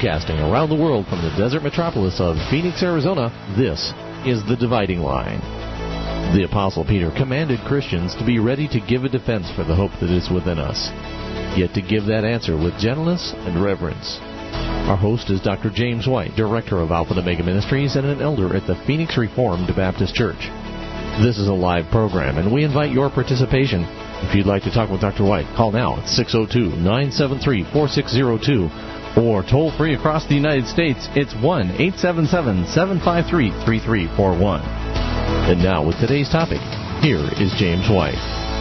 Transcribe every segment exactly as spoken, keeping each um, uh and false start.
Broadcasting around the world from the desert metropolis of Phoenix, Arizona, this is The Dividing Line. The Apostle Peter commanded Christians to be ready to give a defense for the hope that is within us, yet to give that answer with gentleness and reverence. Our host is Doctor James White, Director of Alpha and Omega Ministries and an elder at the Phoenix Reformed Baptist Church. This is a live program, and we invite your participation. If you'd like to talk with Doctor White, call now at six oh two, nine seven three, four six oh two, or toll free across the United States, it's one eight seven seven, seven five three, three three four one. And now, with today's topic, here is James White.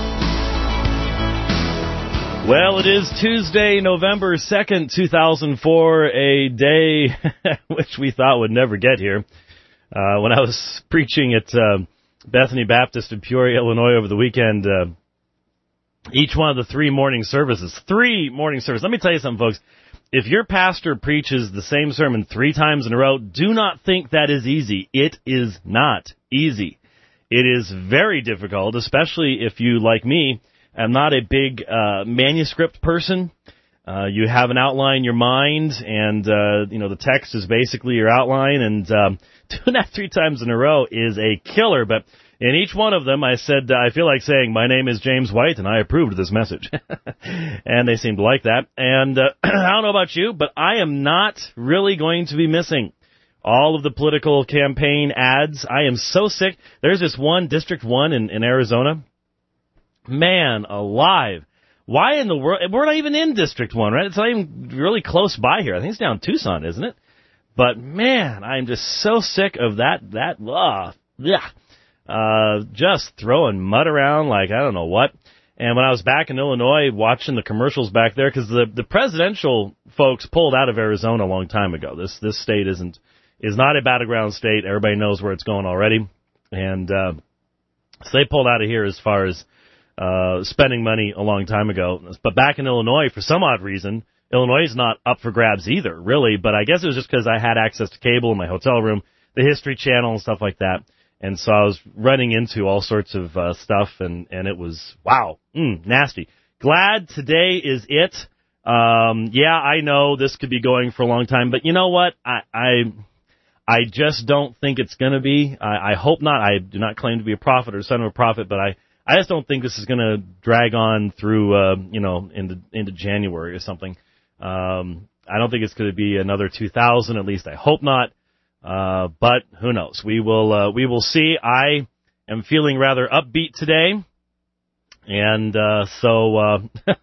Well, it is Tuesday, November second, two thousand four, a day which we thought would never get here. Uh, when I was preaching at uh, Bethany Baptist in Peoria, Illinois over the weekend, uh, each one of the three morning services, three morning services. Let me tell you something, folks. If your pastor preaches the same sermon three times in a row, do not think that is easy. It is not easy. It is very difficult, especially if you, like me, am not a big uh, manuscript person. Uh, you have an outline in your mind, and uh, you know the text is basically your outline, and um, doing that three times in a row is a killer. But in each one of them, I said, I feel like saying, my name is James White, and I approved of this message. And they seemed to like that. And uh, I don't know about you, but I am not really going to be missing all of the political campaign ads. I am so sick. There's this one, District one in, in Arizona. Man alive. Why in the world? We're not even in District one, right? It's not even really close by here. I think it's down in Tucson, isn't it? But, man, I'm just so sick of that, that, ugh, yeah. Uh, just throwing mud around like I don't know what. And when I was back in Illinois watching the commercials back there, because the, the presidential folks pulled out of Arizona a long time ago. This this state isn't is not a battleground state. Everybody knows where it's going already. And uh, so they pulled out of here as far as uh, spending money a long time ago. But back in Illinois, for some odd reason, Illinois is not up for grabs either, really. But I guess it was just because I had access to cable in my hotel room, the History Channel and stuff like that. And so I was running into all sorts of uh, stuff, and, and it was, wow, mm, nasty. Glad today is it. Um, yeah, I know this could be going for a long time, but you know what? I I, I just don't think it's going to be. I, I hope not. I do not claim to be a prophet or son of a prophet, but I, I just don't think this is going to drag on through, uh, you know, into into January or something. Um, I don't think it's going to be another two thousand, at least I hope not. Uh, but who knows? We will, uh, we will see. I am feeling rather upbeat today. And, uh, so, uh,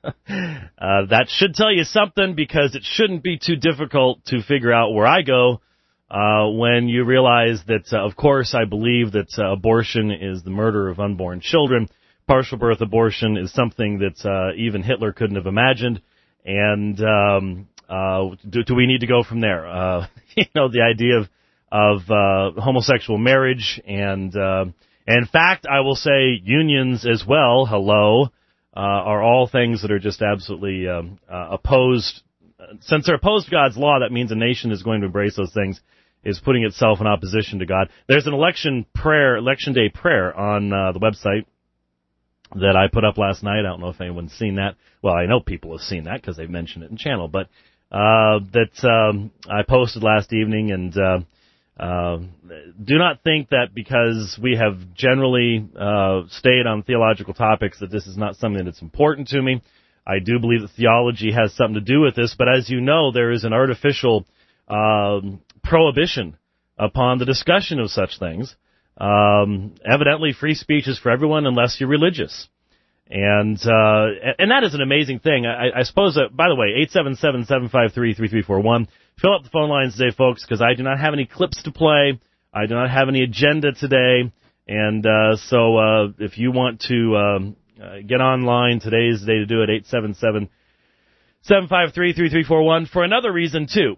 uh, that should tell you something, because it shouldn't be too difficult to figure out where I go, uh, when you realize that, uh, of course, I believe that uh, abortion is the murder of unborn children. Partial birth abortion is something that, uh, even Hitler couldn't have imagined. And, um, uh, do, do we need to go from there? Uh, you know, the idea of, of uh, homosexual marriage, and uh, in fact, I will say unions as well, hello, uh, are all things that are just absolutely um, uh, opposed. Since they're opposed to God's law, that means a nation is going to embrace those things, is putting itself in opposition to God. There's an election prayer, election day prayer on uh, the website that I put up last night. I don't know if anyone's seen that. Well, I know people have seen that because they've mentioned it in channel, but uh, that um, I posted last evening, and uh, Uh, do not think that because we have generally uh, stayed on theological topics that this is not something that's important to me. I do believe that theology has something to do with this, but as you know, there is an artificial um, prohibition upon the discussion of such things. Um, evidently, free speech is for everyone unless you're religious. And uh, and that is an amazing thing. I, I suppose, that, by the way, eight seven seven, seven five three, three three four one. Fill up the phone lines today, folks, because I do not have any clips to play. I do not have any agenda today. And uh, so uh, if you want to um, uh, get online, today is the day to do it, eight seven seven, seven five three, three three four one, for another reason, too.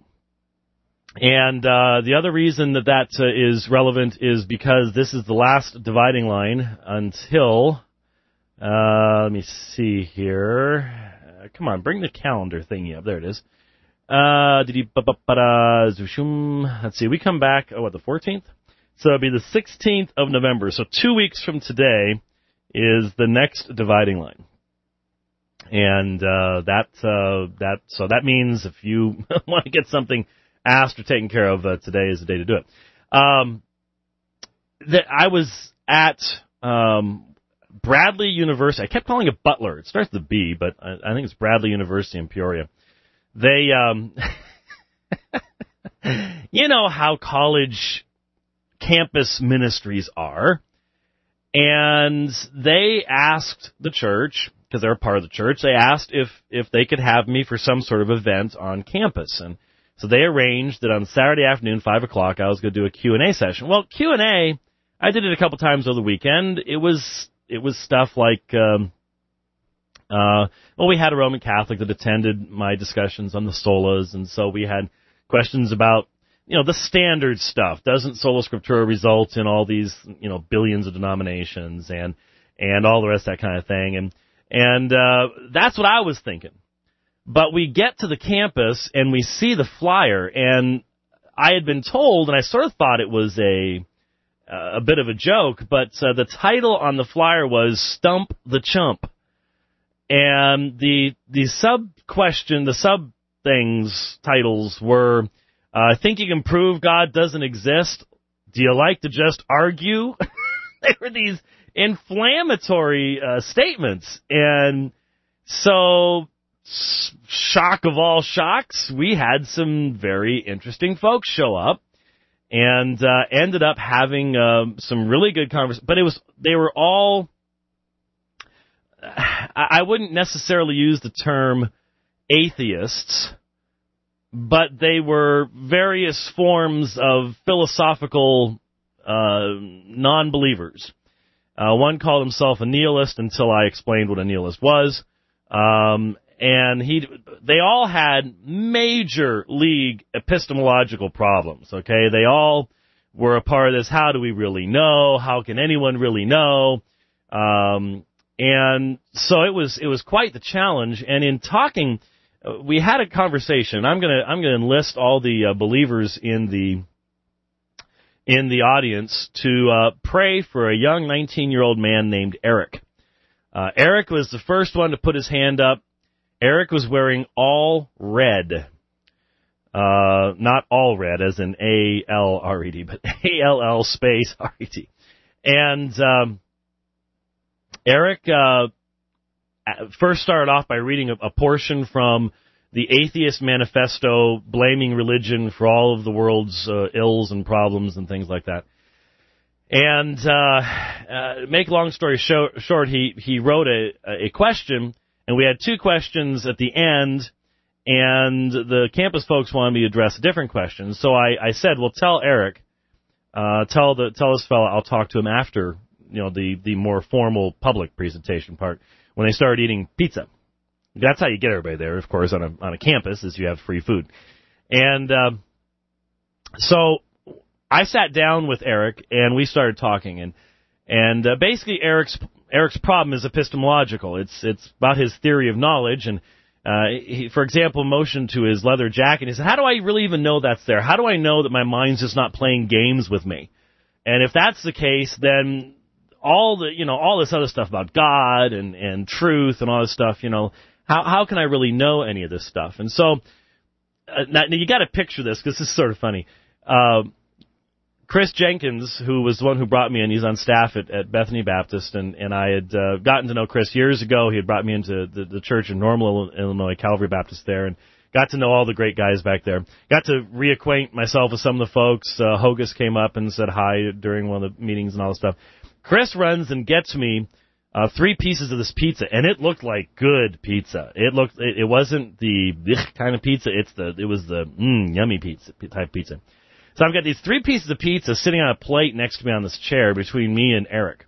And uh, the other reason that that uh, is relevant is because this is the last dividing line until... Uh, let me see here. Uh, come on, bring the calendar thingy up. There it is. Uh, let's see, we come back, oh, what, the fourteenth? So it'll be the sixteenth of November. So two weeks from today is the next dividing line. And uh, that uh, that so that means if you want to get something asked or taken care of, uh, today is the day to do it. Um, that I was at um, Bradley University. I kept calling it Butler. It starts with a B, but I, I think it's Bradley University in Peoria. They, um, you know how college campus ministries are, and they asked the church, because they're a part of the church, they asked if, if they could have me for some sort of event on campus. And so they arranged that on Saturday afternoon, five o'clock, I was going to do a Q and A session. Well, Q and A, I did it a couple times over the weekend. It was, it was stuff like, um, uh, well, we had a Roman Catholic that attended my discussions on the solas, and so we had questions about, you know, the standard stuff. Doesn't sola scriptura result in all these, you know, billions of denominations and, and all the rest of that kind of thing. And, And uh, that's what I was thinking. But we get to the campus and we see the flyer, and I had been told, and I sort of thought it was a uh, a bit of a joke, but uh, the title on the flyer was "Stump the Chump," and the the sub question, the sub things titles were, uh, "Think you can prove God doesn't exist? Do you like to just argue?" They were these inflammatory uh, statements, and so, shock of all shocks, we had some very interesting folks show up, and uh, ended up having uh, some really good conversations. But it was they were all, I wouldn't necessarily use the term atheists, but they were various forms of philosophical uh, non-believers. Uh, one called himself a nihilist until I explained what a nihilist was. Um, and he, they all had major league epistemological problems, okay? They all were a part of this, how do we really know? How can anyone really know? Um, and so it was, it was quite the challenge. And in talking, uh, we had a conversation. I'm gonna, I'm gonna enlist all the uh, believers in the, in the audience to uh, pray for a young nineteen-year-old man named Eric. Uh, Eric was the first one to put his hand up. Eric was wearing all red. Uh, not all red, as in A L R E D, but A L L space R E D. And um, Eric uh, first started off by reading a, a portion from the Atheist Manifesto, blaming religion for all of the world's uh, ills and problems and things like that. And uh, uh, make long story short, short he, he wrote a, a question, and we had two questions at the end, and the campus folks wanted me to address a different question. So I, I said, well, tell Eric, uh, tell the tell this fellow I'll talk to him after, you know, the, the more formal public presentation part, when they started eating pizza. That's how you get everybody there, of course, on a on a campus, is you have free food. And uh, so I sat down with Eric, and we started talking. And and uh, basically, Eric's Eric's problem is epistemological. It's it's about his theory of knowledge. And uh, he, for example, motioned to his leather jacket. He said, "How do I really even know that's there? How do I know that my mind's just not playing games with me? And if that's the case, then all the you know all this other stuff about God and and truth and all this stuff, you know." How how can I really know any of this stuff? And so, uh, now, now you got to picture this, because this is sort of funny. Uh, Chris Jenkins, who was the one who brought me in, he's on staff at, at Bethany Baptist, and, and I had uh, gotten to know Chris years ago. He had brought me into the, the church in Normal, Illinois, Calvary Baptist there, and got to know all the great guys back there. Got to reacquaint myself with some of the folks. Uh, Hogus came up and said hi during one of the meetings and all this stuff. Chris runs and gets me Uh, three pieces of this pizza, and it looked like good pizza. It looked, it, it wasn't the kind of pizza. It's the, it was the mm, yummy pizza type pizza. So I've got these three pieces of pizza sitting on a plate next to me on this chair between me and Eric.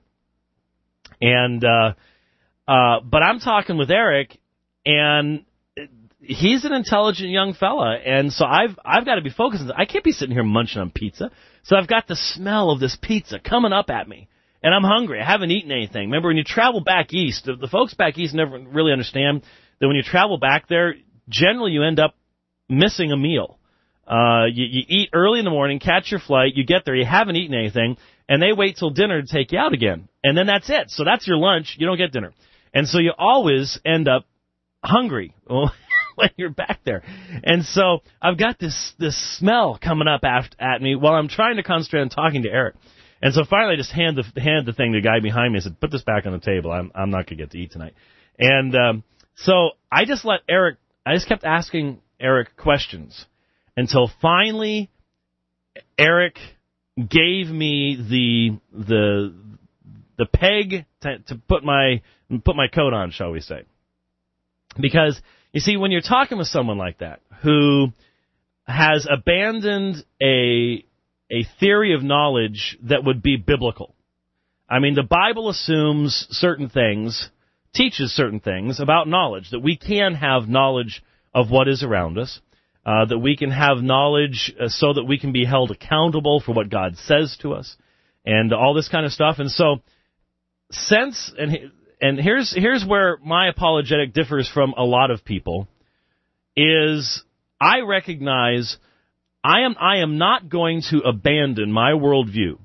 And, uh, uh, but I'm talking with Eric, and he's an intelligent young fella, and so I've, I've got to be focused. I can't be sitting here munching on pizza. So I've got the smell of this pizza coming up at me. And I'm hungry. I haven't eaten anything. Remember, when you travel back east, the, the folks back east never really understand that when you travel back there, generally you end up missing a meal. Uh, you, you eat early in the morning, catch your flight, you get there, you haven't eaten anything, and they wait till dinner to take you out again. And then that's it. So that's your lunch. You don't get dinner. And so you always end up hungry when you're back there. And so I've got this this smell coming up at, at me while I'm trying to concentrate on talking to Eric. And so finally I just hand the hand the thing to the guy behind me and said, put this back on the table. I'm I'm not going to get to eat tonight. And um, so I just let Eric, I just kept asking Eric questions until finally Eric gave me the the the peg to, to put my put my coat on, shall we say. Because, you see, when you're talking with someone like that, who has abandoned a a theory of knowledge that would be biblical. I mean, the Bible assumes certain things, teaches certain things about knowledge, that we can have knowledge of what is around us, uh, that we can have knowledge uh, so that we can be held accountable for what God says to us, and all this kind of stuff. And so, since, and and here's here's where my apologetic differs from a lot of people, is I recognize I am I am not going to abandon my worldview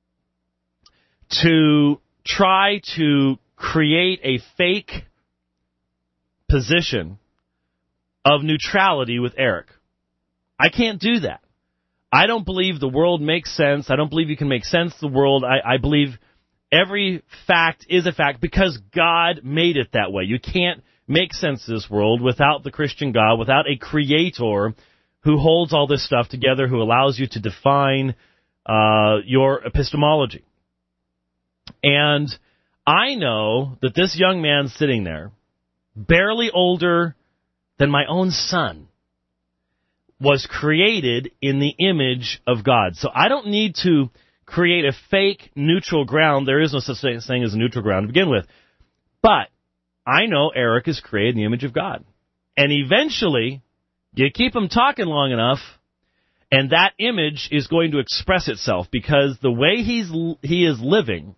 to try to create a fake position of neutrality with Eric. I can't do that. I don't believe the world makes sense. I don't believe you can make sense of the world. I, I believe every fact is a fact because God made it that way. You can't make sense of this world without the Christian God, without a creator who holds all this stuff together, who allows you to define uh, your epistemology. And I know that this young man sitting there, barely older than my own son, was created in the image of God. So I don't need to create a fake neutral ground. There is no such thing as a neutral ground to begin with. But I know Eric is created in the image of God. And eventually, you keep him talking long enough, and that image is going to express itself, because the way he's he is living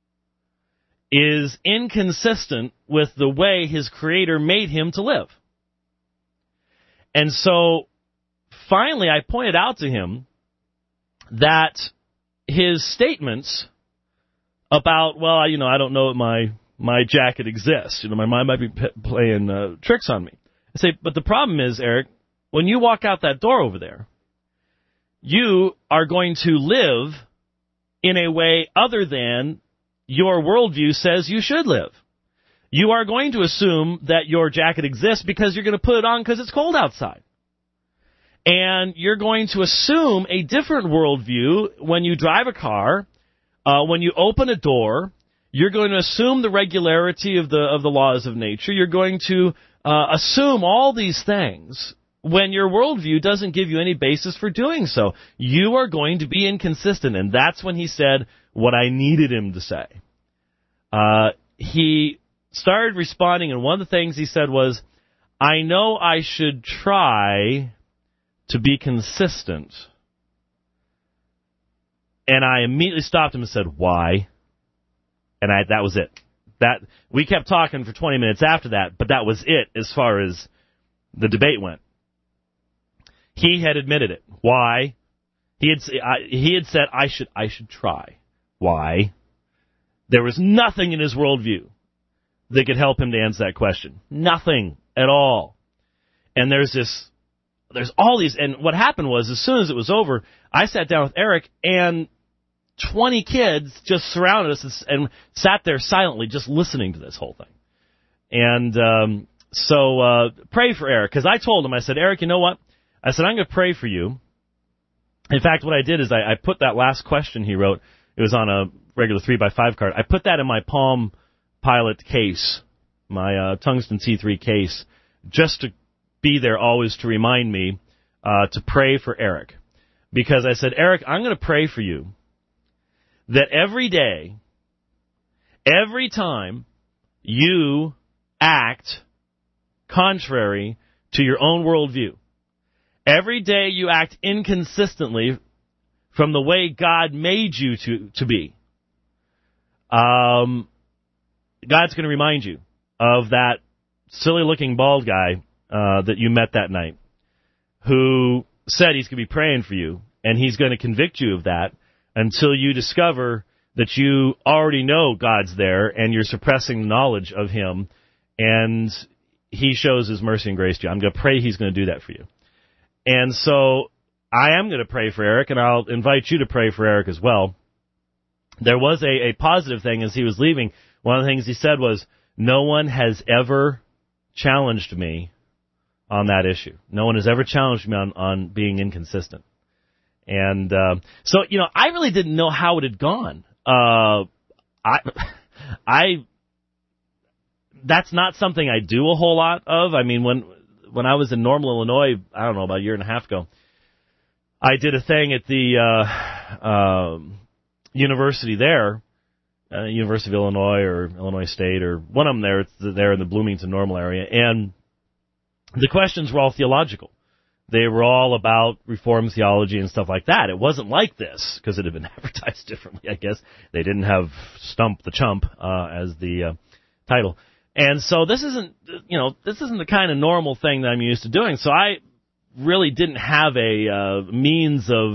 is inconsistent with the way his Creator made him to live. And so, finally, I pointed out to him that his statements about, well, you know, I don't know if my, my jacket exists. You know, my mind might be p- playing uh, tricks on me. I say, but the problem is, Eric, when you walk out that door over there, you are going to live in a way other than your worldview says you should live. You are going to assume that your jacket exists because you're going to put it on because it's cold outside. And you're going to assume a different worldview when you drive a car, uh, when you open a door. You're going to assume the regularity of the of the laws of nature. You're going to uh, assume all these things when your worldview doesn't give you any basis for doing so. You are going to be inconsistent, and that's when he said what I needed him to say. Uh, he started responding, and one of the things he said was, I know I should try to be consistent. And I immediately stopped him and said, why? And I, that was it. That we kept talking for twenty minutes after that, but that was it as far as the debate went. He had admitted it. Why? He had I, he had said I should I should try. Why? There was nothing in his worldview that could help him to answer that question. Nothing at all. And there's this, there's all these, and what happened was, as soon as it was over, I sat down with Eric, and twenty kids just surrounded us and sat there silently just listening to this whole thing. And um, so uh, pray for Eric, because I told him, I said, Eric, you know what? I said, I'm going to pray for you. In fact, what I did is I, I put that last question he wrote, it was on a regular three by five card, I put that in my Palm Pilot case, my uh, tungsten T three case, just to be there always to remind me uh, to pray for Eric. Because I said, Eric, I'm going to pray for you that every day, every time you act contrary to your own worldview, every day you act inconsistently from the way God made you to, to be, um, God's going to remind you of that silly-looking bald guy uh, that you met that night, who said he's going to be praying for you, and he's going to convict you of that until you discover that you already know God's there and you're suppressing knowledge of Him, and he shows his mercy and grace to you. I'm going to pray he's going to do that for you. And so I am going to pray for Eric, and I'll invite you to pray for Eric as well. There was a, a positive thing as he was leaving. One of the things he said was, no one has ever challenged me on that issue. No one has ever challenged me on, on being inconsistent. And uh, so, you know, I really didn't know how it had gone. Uh, I, I, that's not something I do a whole lot of. I mean, when when I was in Normal, Illinois, I don't know, about a year and a half ago, I did a thing at the uh, uh, university there, uh, University of Illinois or Illinois State or one of them there. It's there in the Bloomington Normal area, and the questions were all theological. They were all about Reformed theology and stuff like that. It wasn't like this, because it had been advertised differently, I guess. They didn't have Stump the Chump uh, as the uh, title. And so this isn't, you know, this isn't the kind of normal thing that I'm used to doing. So I really didn't have a uh, means of,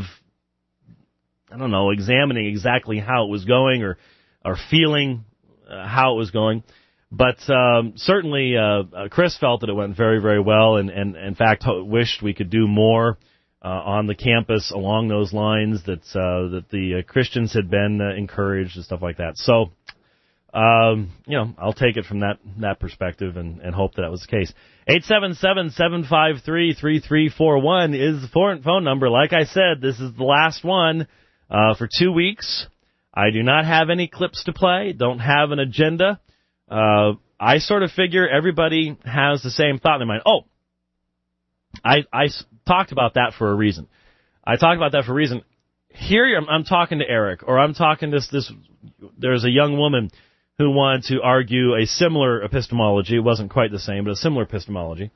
I don't know, examining exactly how it was going or, or feeling uh, how it was going. But um, certainly uh, Chris felt that it went very, very well, and, and in fact wished we could do more uh, on the campus along those lines, that uh, that the uh, Christians had been uh, encouraged and stuff like that. So, um, you know, I'll take it from that that perspective and, and hope that that was the case. eight seven seven, seven five three, three three four one is the phone number. Like I said, this is the last one uh, for two weeks. I do not have any clips to play, don't have an agenda. Uh, I sort of figure everybody has the same thought in their mind. Oh, I, I talked about that for a reason. I talked about that for a reason. Here I'm, I'm talking to Eric, or I'm talking to this, this, there's a young woman who wanted to argue a similar epistemology. It wasn't quite the same, but a similar epistemology.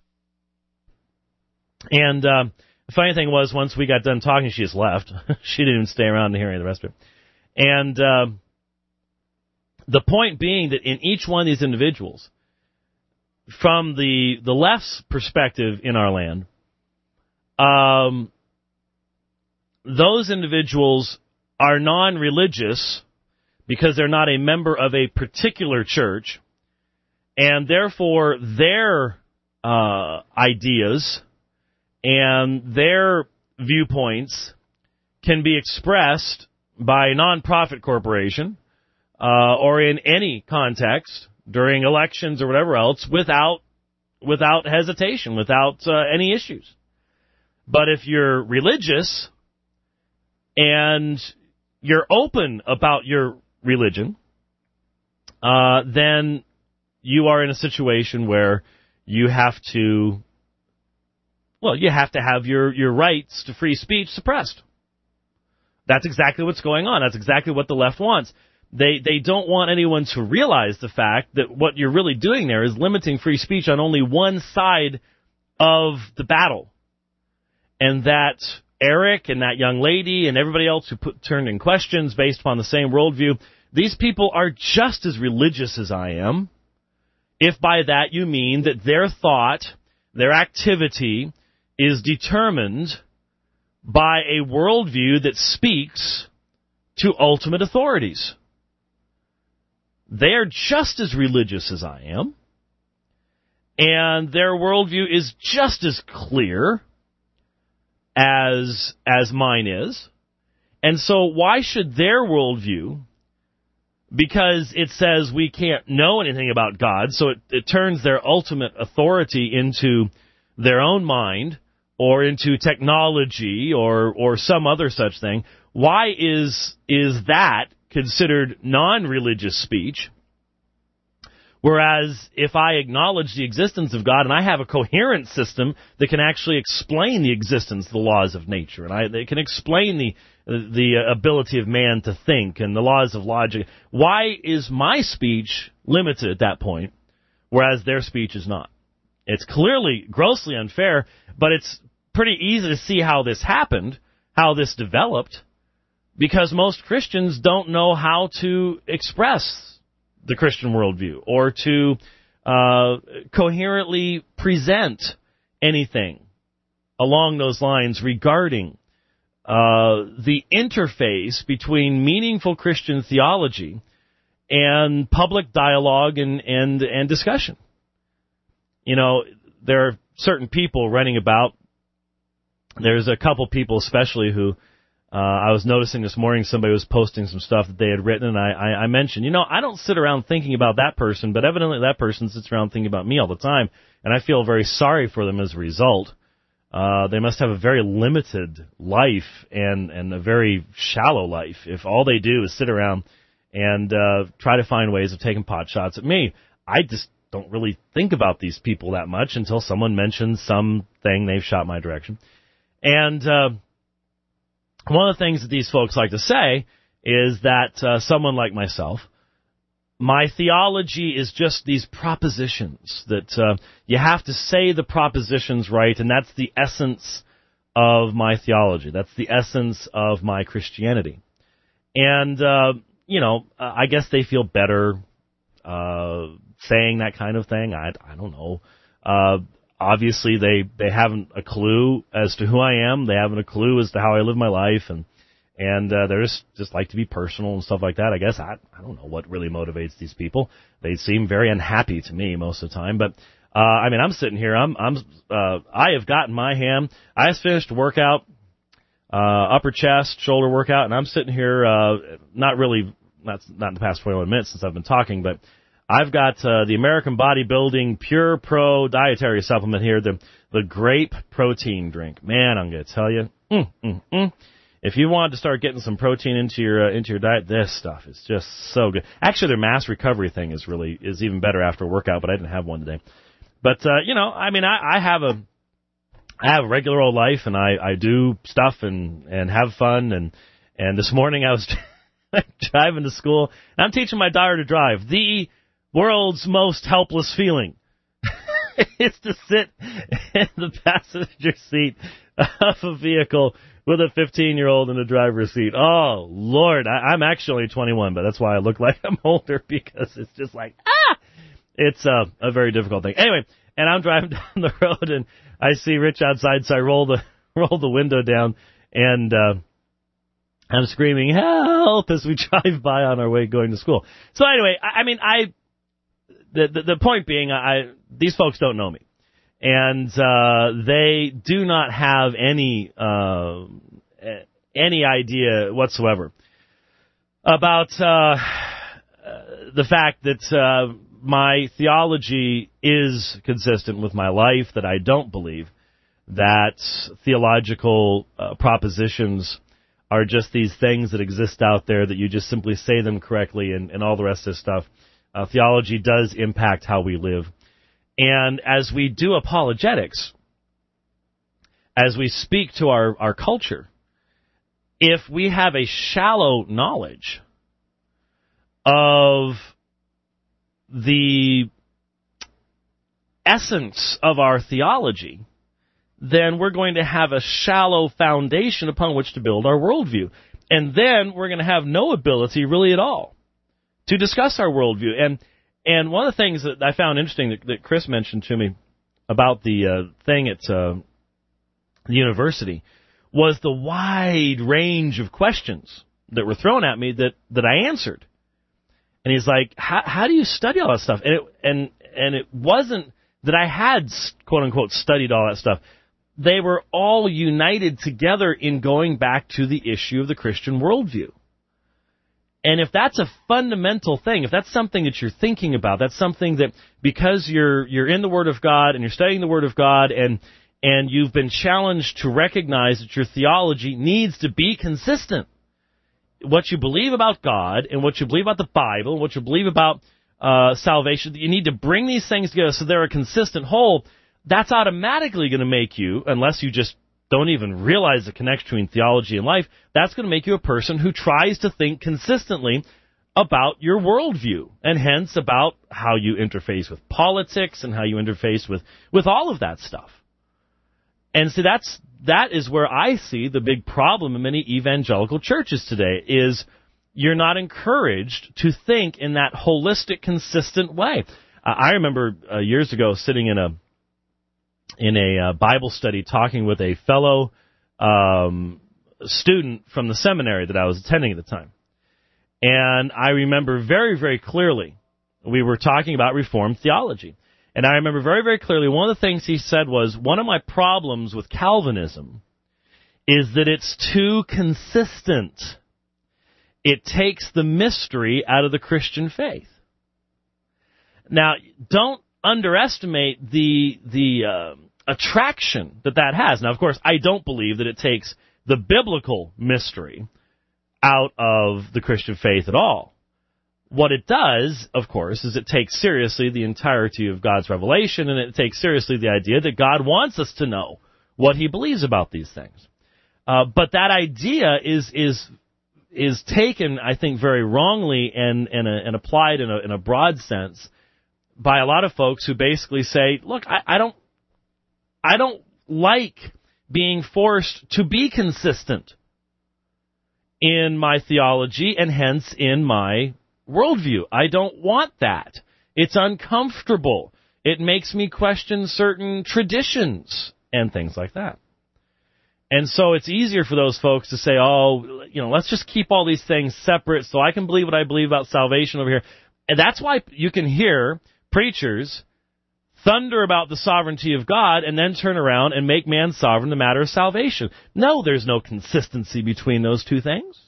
And uh, the funny thing was, once we got done talking, she just left. She didn't even stay around to hear any of the rest of it. And uh, the point being that in each one of these individuals, from the the left's perspective in our land, um, those individuals are non-religious because they're not a member of a particular church, and therefore their uh, ideas and their viewpoints can be expressed by a non-profit corporation uh, or in any context during elections or whatever else without without hesitation, without uh, any issues. But if you're religious and you're open about your religion, uh, then you are in a situation where you have to, well, you have to have your, your rights to free speech suppressed. That's exactly what's going on. That's exactly what the left wants. They they don't want anyone to realize the fact that what you're really doing there is limiting free speech on only one side of the battle. And that Eric and that young lady and everybody else who put, turned in questions based upon the same worldview, these people are just as religious as I am, if by that you mean that their thought, their activity is determined by a worldview that speaks to ultimate authorities. They are just as religious as I am, and their worldview is just as clear as as mine is. And so why should their worldview, because it says we can't know anything about God, so it, it turns their ultimate authority into their own mind or into technology or or some other such thing, why is is that considered non-religious speech? Whereas if I acknowledge the existence of God and I have a coherent system that can actually explain the existence of the laws of nature, and I, they can explain the the ability of man to think and the laws of logic, why is my speech limited at that point, whereas their speech is not? It's clearly grossly unfair, but it's pretty easy to see how this happened, how this developed, because most Christians don't know how to express the Christian worldview or to uh, coherently present anything along those lines regarding uh, the interface between meaningful Christian theology and public dialogue and, and, and discussion. you know, there are certain people running about. There's a couple people especially who uh, I was noticing this morning somebody was posting some stuff that they had written, and I, I, I mentioned, you know, I don't sit around thinking about that person, but evidently that person sits around thinking about me all the time, and I feel very sorry for them as a result. Uh, they must have a very limited life and, and a very shallow life if all they do is sit around and uh, try to find ways of taking pot shots at me. I just don't really think about these people that much until someone mentions something they've shot my direction. And uh, one of the things that these folks like to say is that uh, someone like myself, my theology is just these propositions, that uh, you have to say the propositions right, and that's the essence of my theology. That's the essence of my Christianity. And, uh, you know, I guess they feel better uh, saying that kind of thing. I, I don't know. Uh, obviously, they, they haven't a clue as to who I am. They haven't a clue as to how I live my life, and And uh, they just, just like to be personal and stuff like that. I guess I I don't know what really motivates these people. They seem very unhappy to me most of the time. But uh, I mean, I'm sitting here. I'm I'm uh, I have gotten my ham. I just finished a workout, uh, upper chest, shoulder workout, and I'm sitting here. Uh, not really, not not in the past twenty-one minutes since I've been talking, but I've got uh, the American Bodybuilding Pure Pro dietary supplement here, the the grape protein drink. Man, I'm gonna tell you. Mm, mm, mm. If you want to start getting some protein into your uh, into your diet, this stuff is just so good. Actually, their mass recovery thing is really is even better after a workout, but I didn't have one today. But uh, you know, I mean, I, I have a I have a regular old life, and I, I do stuff and, and have fun. And and this morning I was driving to school, and I'm teaching my daughter to drive. The world's most helpless feeling is to sit in the passenger seat of a vehicle with a fifteen-year-old in the driver's seat. Oh, Lord, I, I'm actually twenty-one, but that's why I look like I'm older, because it's just like, ah! It's uh, a very difficult thing. Anyway, and I'm driving down the road, and I see Rich outside, so I roll the roll the window down, and uh, I'm screaming, help, as we drive by on our way going to school. So anyway, I, I mean, I the, the the point being, I these folks don't know me. And uh, they do not have any uh, any idea whatsoever about uh, the fact that uh, my theology is consistent with my life, that I don't believe that theological uh, propositions are just these things that exist out there that you just simply say them correctly and, and all the rest of this stuff. Uh, theology does impact how we live. And as we do apologetics, as we speak to our, our culture, if we have a shallow knowledge of the essence of our theology, then we're going to have a shallow foundation upon which to build our worldview. And then we're going to have no ability really at all to discuss our worldview. And And one of the things that I found interesting that, that Chris mentioned to me about the uh, thing at uh, the university was the wide range of questions that were thrown at me that, that I answered. And he's like, how, how do you study all that stuff? And it, and, and it wasn't that I had, quote unquote, studied all that stuff. They were all united together in going back to the issue of the Christian worldview. And if that's a fundamental thing, if that's something that you're thinking about, that's something that because you're you're in the Word of God and you're studying the Word of God and and you've been challenged to recognize that your theology needs to be consistent. What you believe about God and what you believe about the Bible and what you believe about uh, salvation, you need to bring these things together so they're a consistent whole. That's automatically going to make you, unless you just don't even realize the connection between theology and life, that's going to make you a person who tries to think consistently about your worldview, and hence about how you interface with politics and how you interface with, with all of that stuff. And see, that's, that is where I see the big problem in many evangelical churches today, is you're not encouraged to think in that holistic, consistent way. Uh, I remember uh, years ago sitting in a in a uh, Bible study talking with a fellow um, student from the seminary that I was attending at the time. And I remember very, very clearly we were talking about Reformed theology. And I remember very, very clearly one of the things he said was, one of my problems with Calvinism is that it's too consistent. It takes the mystery out of the Christian faith. Now, don't underestimate the the uh, attraction that that has. Now, of course, I don't believe that it takes the biblical mystery out of the Christian faith at all. What it does, of course, is it takes seriously the entirety of God's revelation, and it takes seriously the idea that God wants us to know what he believes about these things. Uh, but that idea is is is taken, I think, very wrongly and and, uh, and applied in a, in a broad sense by a lot of folks who basically say, look, I, I don't I don't like being forced to be consistent in my theology and hence in my worldview. I don't want that. It's uncomfortable. It makes me question certain traditions and things like that. And so it's easier for those folks to say, oh, you know, let's just keep all these things separate so I can believe what I believe about salvation over here. And that's why you can hear preachers thunder about the sovereignty of God and then turn around and make man sovereign in the matter of salvation. No, there's no consistency between those two things.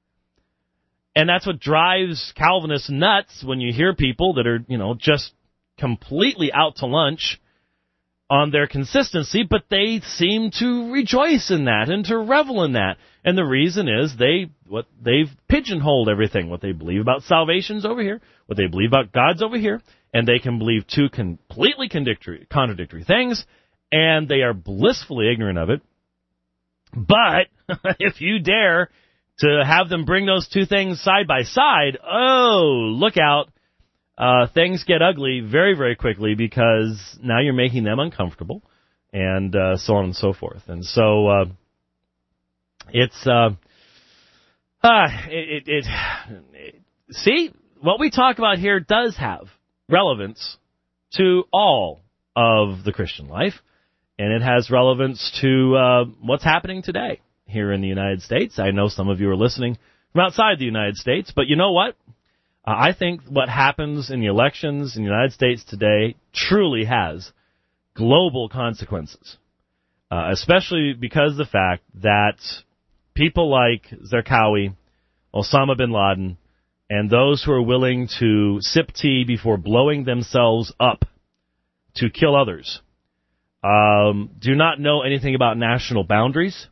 And that's what drives Calvinists nuts when you hear people that are, you know, just completely out to lunch on their consistency, but they seem to rejoice in that and to revel in that. And the reason is they what they've pigeonholed everything. What they believe about salvation's over here, what they believe about God's over here, and they can believe two completely contradictory, contradictory things, and they are blissfully ignorant of it. But if you dare to have them bring those two things side by side, oh, look out. Uh, things get ugly very, very quickly because now you're making them uncomfortable and uh, so on and so forth. And so uh, it's, uh, uh, it, it, it, it, see, what we talk about here does have relevance to all of the Christian life, and it has relevance to uh, what's happening today here in the United States. I know some of you are listening from outside the United States, but you know what? Uh, I think what happens in the elections in the United States today truly has global consequences, uh, especially because of the fact that people like Zarqawi, Osama bin Laden, and those who are willing to sip tea before blowing themselves up to kill others um, do not know anything about national boundaries,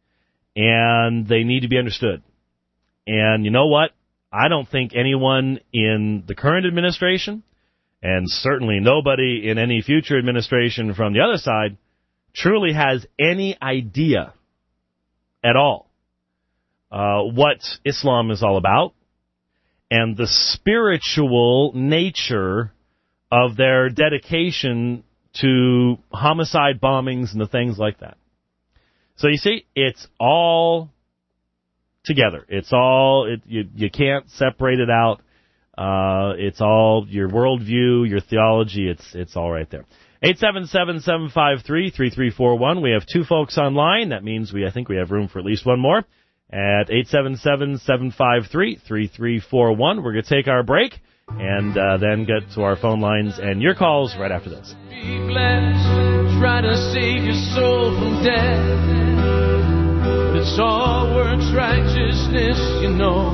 and they need to be understood. And you know what? I don't think anyone in the current administration, and certainly nobody in any future administration from the other side, truly has any idea at all uh, what Islam is all about and the spiritual nature of their dedication to homicide bombings and the things like that. So you see, it's all together. It's all, it, you, you can't separate it out. Uh, it's all your worldview, your theology, it's it's all right there. eight seven seven, seven five three, three three four one. We have two folks online. That means we I think we have room for at least one more. At eight seven seven, seven five three, three three four one. We're going to take our break and uh, then get to our phone lines and your calls right after this. Be blessed, try to save your soul from death. It's all works righteousness, you know.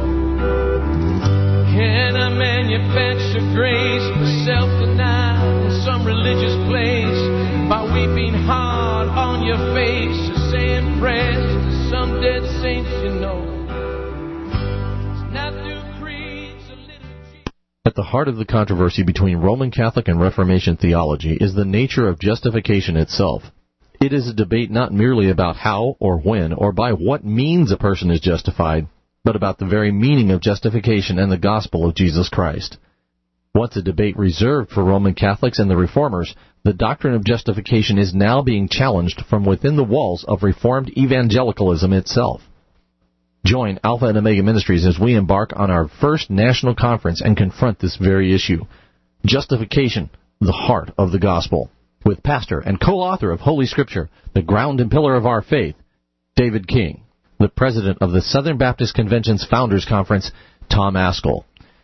Can a manufacture grace for self-denial in some religious place by weeping hard on your face or saying prayers to some dead saints, you know? It's not through creeds or liturgy. At the heart of the controversy between Roman Catholic and Reformation theology is the nature of justification itself. It is a debate not merely about how or when or by what means a person is justified, but about the very meaning of justification and the gospel of Jesus Christ. Once a debate reserved for Roman Catholics and the Reformers, the doctrine of justification is now being challenged from within the walls of Reformed evangelicalism itself. Join Alpha and Omega Ministries as we embark on our first national conference and confront this very issue. Justification, the heart of the gospel. With pastor and co-author of Holy Scripture, the ground and pillar of our faith, David King, the president of the Southern Baptist Convention's Founders Conference, Tom Ascol.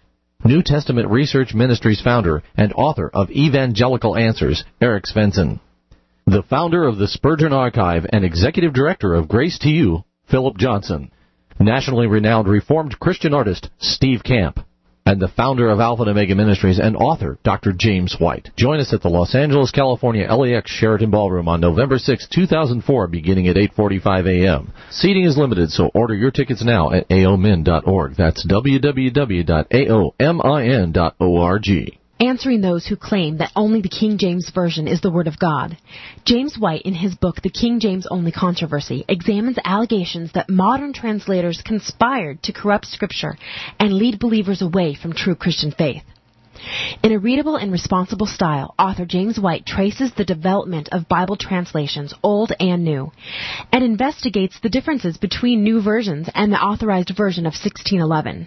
New Testament Research Ministries founder and author of Evangelical Answers, Eric Svensson. The founder of the Spurgeon Archive and executive director of Grace to You, Philip Johnson. Nationally renowned Reformed Christian artist, Steve Camp. And the founder of Alpha and Omega Ministries and author, Doctor James White. Join us at the Los Angeles, California L A X Sheraton Ballroom on November sixth, two thousand four, beginning at eight forty-five a.m. Seating is limited, so order your tickets now at a o min dot org. That's w w w dot a o min dot org. Answering those who claim that only the King James Version is the Word of God. James White, in his book, The King James Only Controversy, examines allegations that modern translators conspired to corrupt Scripture and lead believers away from true Christian faith. In a readable and responsible style, author James White traces the development of Bible translations, old and new, and investigates the differences between new versions and the authorized version of sixteen eleven.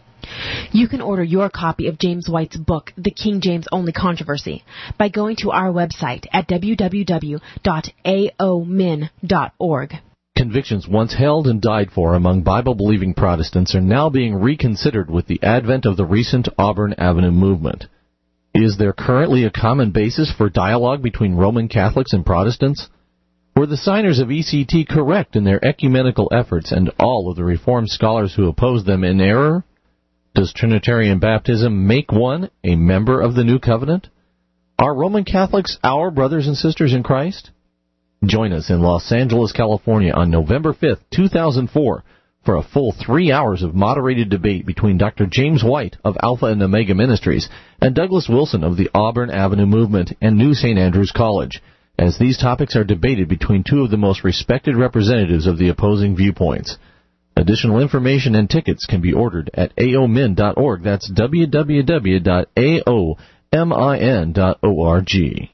You can order your copy of James White's book, The King James Only Controversy, by going to our website at w w w dot a o min dot org. Convictions once held and died for among Bible-believing Protestants are now being reconsidered with the advent of the recent Auburn Avenue movement. Is there currently a common basis for dialogue between Roman Catholics and Protestants? Were the signers of E C T correct in their ecumenical efforts and all of the Reformed scholars who opposed them in error? Does Trinitarian baptism make one a member of the New Covenant? Are Roman Catholics our brothers and sisters in Christ? Join us in Los Angeles, California on November fifth, two thousand four for a full three hours of moderated debate between Doctor James White of Alpha and Omega Ministries and Douglas Wilson of the Auburn Avenue Movement and New Saint Andrews College, as these topics are debated between two of the most respected representatives of the opposing viewpoints. Additional information and tickets can be ordered at a o min dot org. That's w w w dot a o min dot org.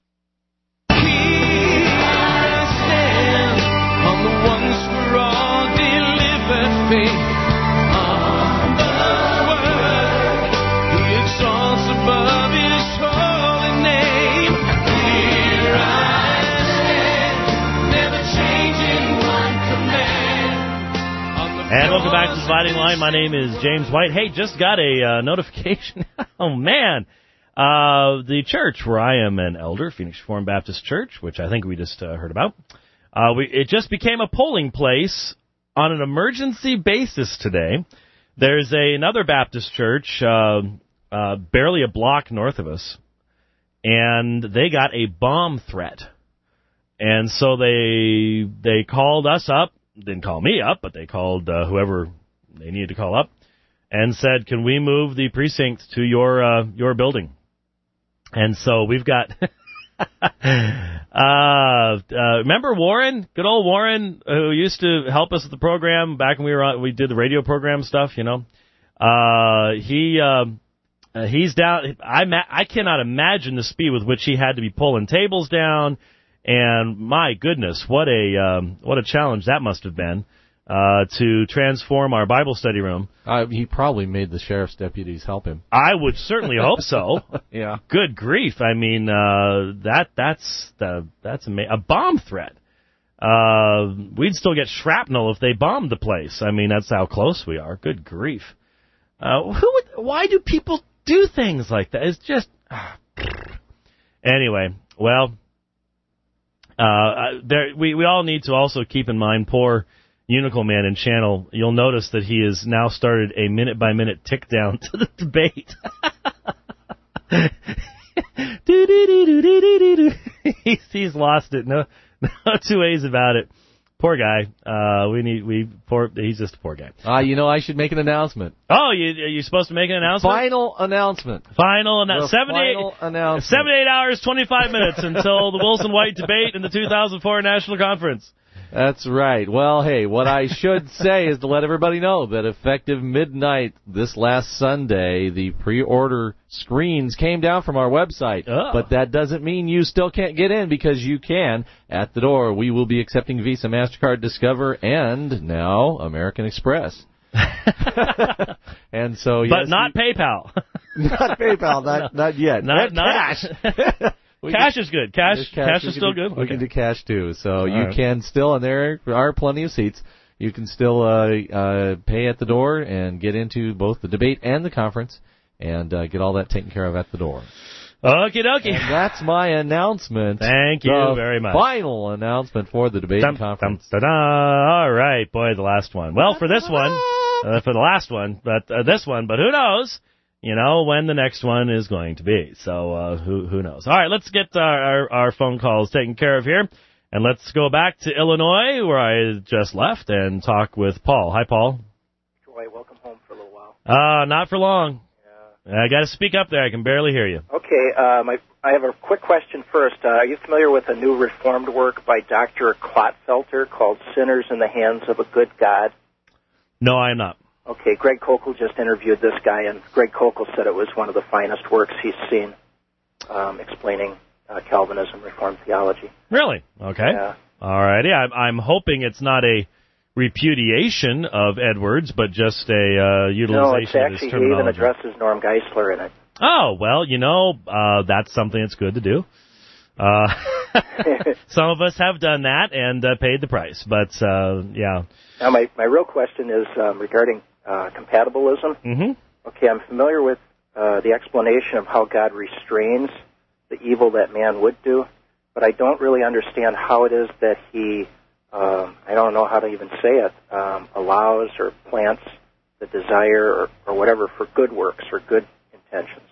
And welcome back to the Dividing Line. My name is James White. Hey, just got a uh, notification. Oh, man. Uh, the church where I am an elder, Phoenix Reformed Baptist Church, which I think we just uh, heard about, uh, we, it just became a polling place on an emergency basis today. There's a, another Baptist church uh, uh, barely a block north of us, and they got a bomb threat. And so they they called us up. Didn't call me up, but they called uh, whoever they needed to call up and said, can we move the precinct to your uh, your building? And so we've got, uh, uh, remember Warren, good old Warren, who used to help us with the program back when we were on, we did the radio program stuff, you know. Uh, he uh, uh, he's down. I ma- I cannot imagine the speed with which he had to be pulling tables down. And my goodness, what a um, what a challenge that must have been uh, to transform our Bible study room. Uh, he probably made the sheriff's deputies help him. I would certainly hope so. Yeah. Good grief! I mean, uh, that that's the that's ama- a bomb threat. Uh, we'd still get shrapnel if they bombed the place. I mean, that's how close we are. Good grief! Uh, who would? Why do people do things like that? It's just uh, anyway. Well. Uh, there, we, we all need to also keep in mind poor Unical Man in channel. You'll notice that he has now started a minute-by-minute tick-down to the debate. he's, he's lost it. No, no two ways about it. Poor guy. Uh, we need, we, poor, he's just a poor guy. Ah, uh, you know, I should make an announcement. Oh, you, are you supposed to make an announcement? Final announcement. Final announcement. Seventy-eight, final announcement. seventy-eight hours, twenty-five minutes until the Wilson White debate in the two thousand four National Conference. That's right. Well, hey, what I should say is to let everybody know that effective midnight this last Sunday, the pre-order screens came down from our website. Oh. But that doesn't mean you still can't get in, because you can. At the door, we will be accepting Visa, MasterCard, Discover, and now American Express. And so, yes, but not we, PayPal. Not PayPal, not, not yet. Not, not cash. Cash can, is good. Cash, cash, cash is still do, good. We okay. can do cash too. So All you right. can still, and there are plenty of seats. You can still uh, uh, pay at the door and get into both the debate and the conference. and uh, get all that taken care of at the door. Okie dokie. And that's my announcement. Thank you the very much. Final announcement for the debating dum, conference. Dum, da, da. All right, boy, the last one. Well, for this one, uh, for the last one, but uh, this one, but who knows? You know when the next one is going to be. So uh, who who knows? All right, let's get our, our our phone calls taken care of here, and let's go back to Illinois where I just left and talk with Paul. Hi, Paul. Troy, welcome home for a little while. Uh, not for long. Yeah. I got to speak up there. I can barely hear you. Okay, uh, my, I have a quick question first. Uh, are you familiar with a new Reformed work by Doctor Klotfelter called Sinners in the Hands of a Good God? No, I am not. Okay, Greg Kokel just interviewed this guy, and Greg Kokel said it was one of the finest works he's seen um, explaining uh, Calvinism, Reformed theology. Really? Okay. Yeah. All righty. I'm, I'm hoping it's not a repudiation of Edwards, but just a uh, utilization no, it's of his actually, he terminology. even addresses Norm Geisler in it. Oh, well, you know, uh, that's something that's good to do. Uh, some of us have done that and uh, paid the price, but, uh, yeah. Now, my, my real question is um, regarding uh, compatibilism. Mm-hmm. Okay, I'm familiar with uh, the explanation of how God restrains the evil that man would do, but I don't really understand how it is that he, um, I don't know how to even say it, um, allows or plants the desire or, or whatever for good works or good intentions.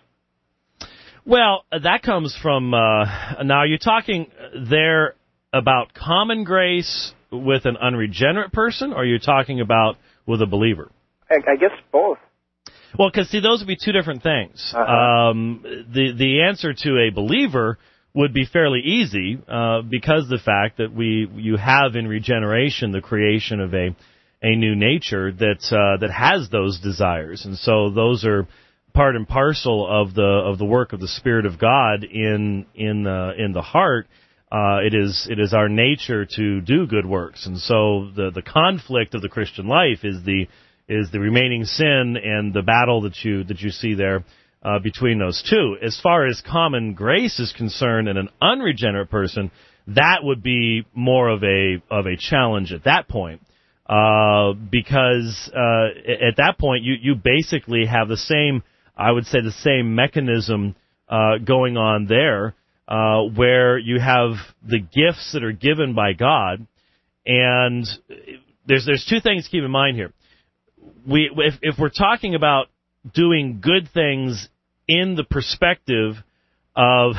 Well, that comes from, uh, now you're talking there about common grace with an unregenerate person, or you're talking about with a believer? I, I guess both. Well, because, see, those would be two different things. Uh-huh. Um, the the answer to a believer would be fairly easy uh, because the fact that we you have in regeneration the creation of a a new nature that uh, that has those desires, and so those are part and parcel of the of the work of the Spirit of God in in the in the heart. Uh, it is it is our nature to do good works, and so the the conflict of the Christian life is the is the remaining sin and the battle that you that you see there uh, between those two. As far as common grace is concerned, in an unregenerate person, that would be more of a of a challenge at that point, uh, because uh, at that point you you basically have the same, I would say, the same mechanism uh, going on there. Uh, where you have the gifts that are given by God, and there's there's two things to keep in mind here. We if if we're talking about doing good things in the perspective of,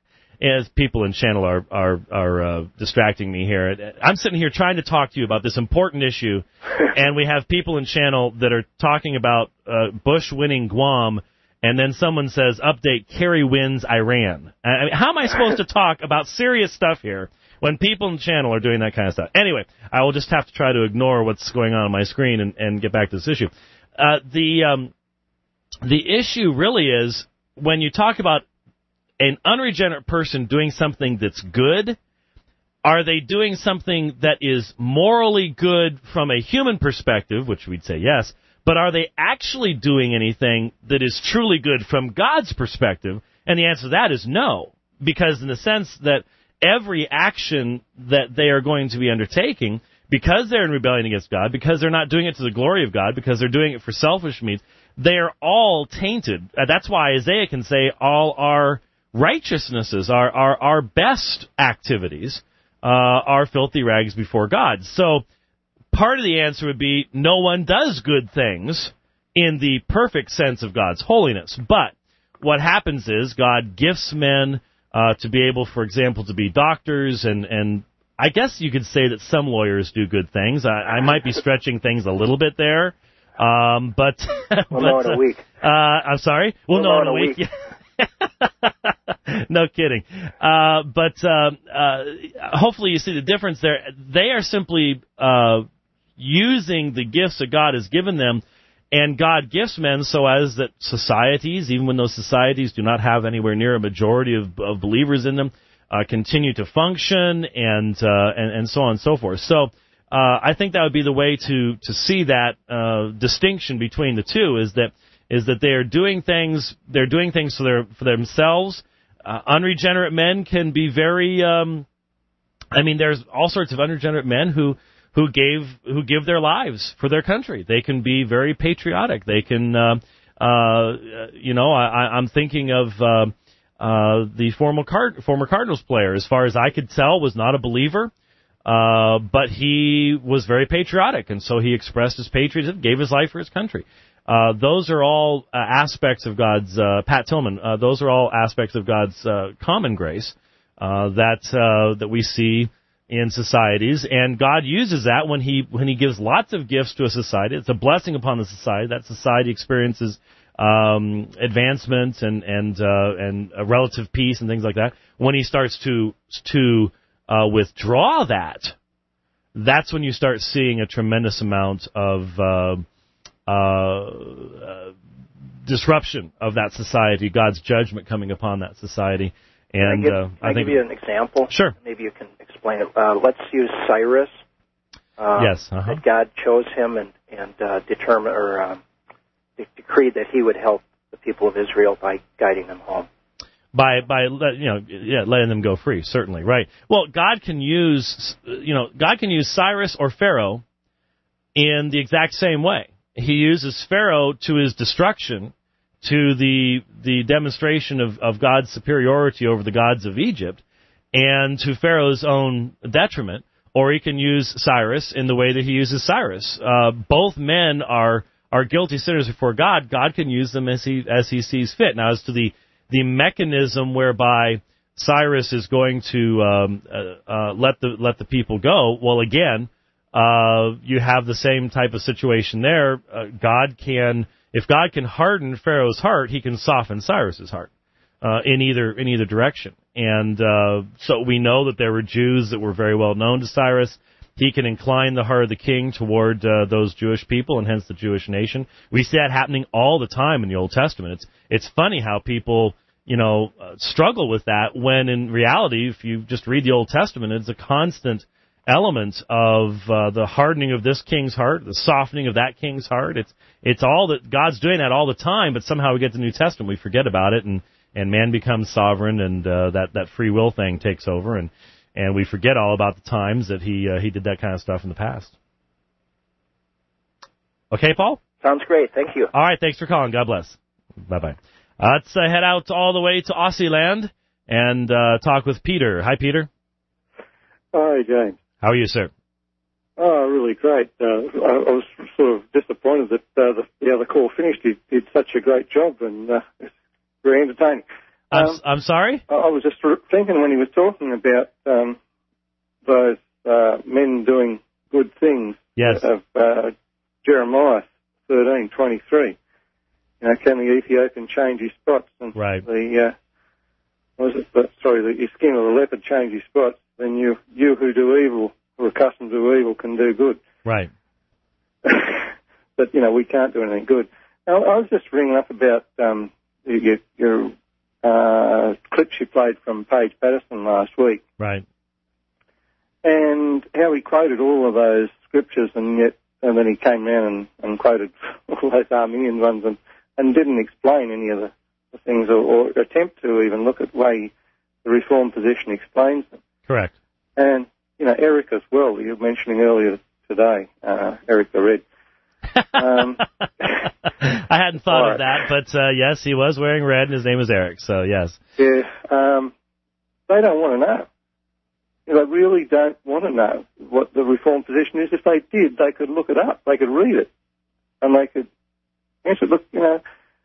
as people in channel are are are uh, distracting me here. I'm sitting here trying to talk to you about this important issue, and we have people in channel that are talking about uh, Bush winning Guam. And then someone says, update, Kerry wins Iran. I mean, how am I supposed to talk about serious stuff here when people in the channel are doing that kind of stuff? Anyway, I will just have to try to ignore what's going on on my screen and, and get back to this issue. Uh, the um, the issue really is when you talk about an unregenerate person doing something that's good, are they doing something that is morally good from a human perspective, which we'd say yes, but are they actually doing anything that is truly good from God's perspective? And the answer to that is no, because in the sense that every action that they are going to be undertaking, because they're in rebellion against God, because they're not doing it to the glory of God, because they're doing it for selfish means, they are all tainted. Uh, that's why Isaiah can say all our righteousnesses, our our, our best activities, uh, are filthy rags before God. So part of the answer would be no one does good things in the perfect sense of God's holiness. But what happens is God gifts men uh, to be able, for example, to be doctors, and, and I guess you could say that some lawyers do good things. I, I might be stretching things a little bit there. Um, but, We'll but, know in a week. Uh, I'm sorry? We'll, We'll know in a week. week. No kidding. Uh, but uh, uh, hopefully you see the difference there. They are simply uh, using the gifts that God has given them, and God gifts men so as that societies, even when those societies do not have anywhere near a majority of, of believers in them, uh, continue to function, and, uh, and and so on and so forth. So uh, I think that would be the way to to see that uh, distinction between the two, is that is that they are doing things they're doing things for their for themselves. Uh, unregenerate men can be very. Um, I mean, there's all sorts of unregenerate men who. who gave who give their lives for their country. They can be very patriotic. They can uh, Uh, you know, I, I'm thinking of uh, uh, the former Card- former Cardinals player. As far as I could tell, was not a believer, uh, but he was very patriotic, and so he expressed his patriotism, gave his life for his country. Uh, those are all uh, aspects of God's uh, Pat Tillman. Uh, those are all aspects of God's uh, common grace uh, that uh, that we see in societies, and God uses that when he when he gives lots of gifts to a society. It's a blessing upon the society. That society experiences um, advancement and and uh, and a relative peace and things like that. When he starts to to uh, withdraw that, that's when you start seeing a tremendous amount of uh, uh, uh, disruption of that society. God's judgment coming upon that society. And can I, give, uh, can I, I think give you an example? Sure. Maybe you can explain it. Uh, let's use Cyrus. Uh, yes. Uh-huh. That God chose him and and uh, determined or um, de- decreed that he would help the people of Israel by guiding them home. By by you know yeah letting them go free, certainly, right. Well, God can use you know God can use Cyrus or Pharaoh in the exact same way. He uses Pharaoh to his destruction, to the the demonstration of, of God's superiority over the gods of Egypt, and to Pharaoh's own detriment. Or he can use Cyrus in the way that he uses Cyrus. Uh, both men are are guilty sinners before God. God can use them as he as he sees fit. Now, as to the the mechanism whereby Cyrus is going to um, uh, uh, let the let the people go, well, again, uh, you have the same type of situation there. Uh, God can. If God can harden Pharaoh's heart, he can soften Cyrus's heart uh, in either in either direction. And uh, so we know that there were Jews that were very well known to Cyrus. He can incline the heart of the king toward uh, those Jewish people, and hence the Jewish nation. We see that happening all the time in the Old Testament. It's it's funny how people you know uh, struggle with that when in reality, if you just read the Old Testament, it's a constant element of uh, the hardening of this king's heart, the softening of that king's heart. It's it's all that God's doing that all the time, but somehow we get to the New Testament, we forget about it, and, and man becomes sovereign, and uh, that that free will thing takes over, and and we forget all about the times that he uh, he did that kind of stuff in the past. Okay, Paul? Sounds great. Thank you. All right, thanks for calling. God bless. Bye bye. Uh, let's uh, head out all the way to Aussie land and uh, talk with Peter. Hi, Peter. Hi, James. How are you, sir? Oh, really great. Uh, I, I was sort of disappointed that uh, the, the other call finished. He did such a great job, and uh, it's very entertaining. I'm, um, I'm sorry? I, I was just thinking when he was talking about um, those uh, men doing good things. Yes. Of uh, Jeremiah thirteen twenty-three. You know, can the Ethiopian change his spots? And right. The uh, was it? The, sorry, the, the skin of the leopard change his spots. Then you, you who do evil, who are accustomed to do evil, can do good. Right. But, you know, we can't do anything good. Now, I was just ringing up about um, your, your uh, clips you played from Paige Patterson last week. Right. And how he quoted all of those scriptures, and yet, and then he came around and, and quoted all those Arminian ones and, and didn't explain any of the, the things or, or attempt to even look at the way the Reformed position explains them. Correct. And, you know, Eric as well, you were mentioning earlier today, uh, Eric the Red. Um, I hadn't thought right. of that, but uh, yes, he was wearing red, and his name is Eric, so yes. Yeah, um, they don't want to know. You know, they really don't want to know what the Reformed position is. If they did, they could look it up, they could read it, and they could answer, look, you know,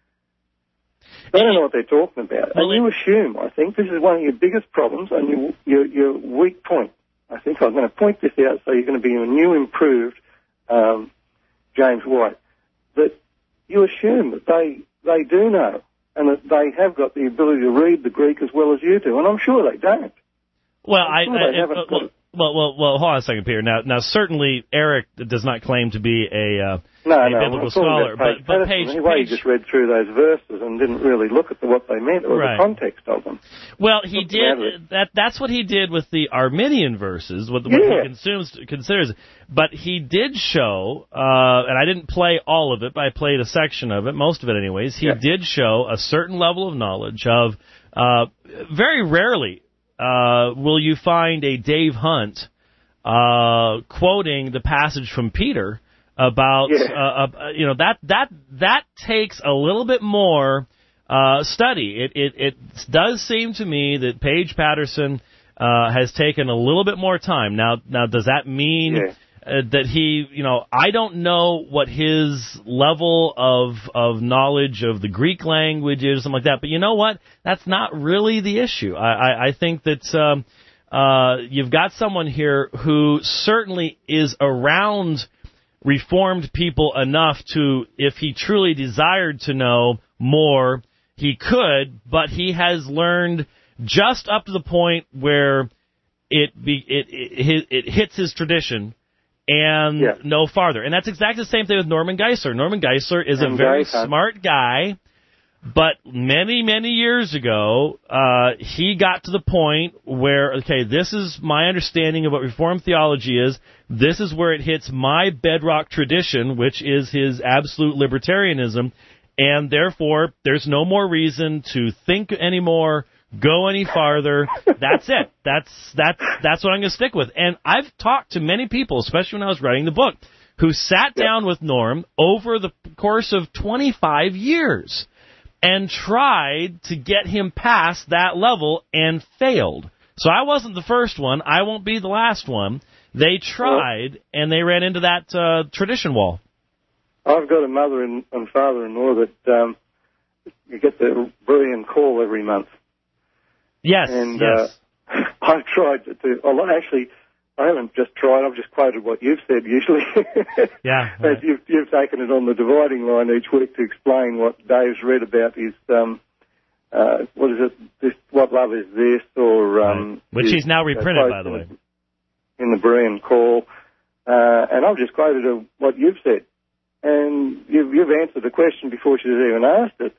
they don't know what they're talking about. Well, and you assume, I think, this is one of your biggest problems and your, your, your weak point. I think I'm going to point this out so you're going to be a new, improved um, James White, that you assume that they, they do know and that they have got the ability to read the Greek as well as you do, and I'm sure they don't. Well, I, sure I, they I haven't well, got it. well, well, well, hold on a second, Peter. Now, now, certainly, Eric does not claim to be a, uh, no, a no, biblical I'm scholar, Paige but, but Paige, anyway, Paige, he just read through those verses and didn't really look at the, what they meant or right. the context of them. Well, he What's did that. That's what he did with the Arminian verses, what, what yeah. he consumes, considers. But he did show, uh, and I didn't play all of it, but I played a section of it, most of it, anyways. He yeah. did show a certain level of knowledge of. Uh, very rarely uh, will you find a Dave Hunt uh, quoting the passage from Peter about, Yeah. uh, uh, you know, that that that takes a little bit more uh, study. It, it it does seem to me that Paige Patterson uh, has taken a little bit more time. Now, now, does that mean Yeah. uh, that he, you know, I don't know what his level of of knowledge of the Greek language is, something like that. But you know what? That's not really the issue. I, I, I think that um, uh, you've got someone here who certainly is around Reformed people enough to, if he truly desired to know more, he could, but he has learned just up to the point where it be, it, it, it hits his tradition and Yeah. no farther. And that's exactly the same thing with Norman Geisler. Norman Geisler is And a very Geisler. smart guy, but many, many years ago, uh, he got to the point where, okay, this is my understanding of what Reformed theology is. This is where it hits my bedrock tradition, which is his absolute libertarianism. And therefore, there's no more reason to think anymore, go any farther. That's it. That's that's that's what I'm going to stick with. And I've talked to many people, especially when I was writing the book, who sat down with Norm over the course of twenty-five years and tried to get him past that level and failed. So I wasn't the first one. I won't be the last one. They tried, and they ran into that uh, tradition wall. I've got a mother and, and father-in-law that um, you get the Berean call every month. Yes, And yes. uh, I've tried to, to well, actually, I haven't just tried, I've just quoted what you've said usually. Yeah. As Right. you've, you've taken it on the dividing line each week to explain what Dave's read about his, um, uh, what is it, this, what love is this, or... Um, Right. Which his, he's now reprinted, uh, by the way. In the Berean call. Uh, and I've just quoted uh, what you've said. And you've, you've answered the question before she's even asked it.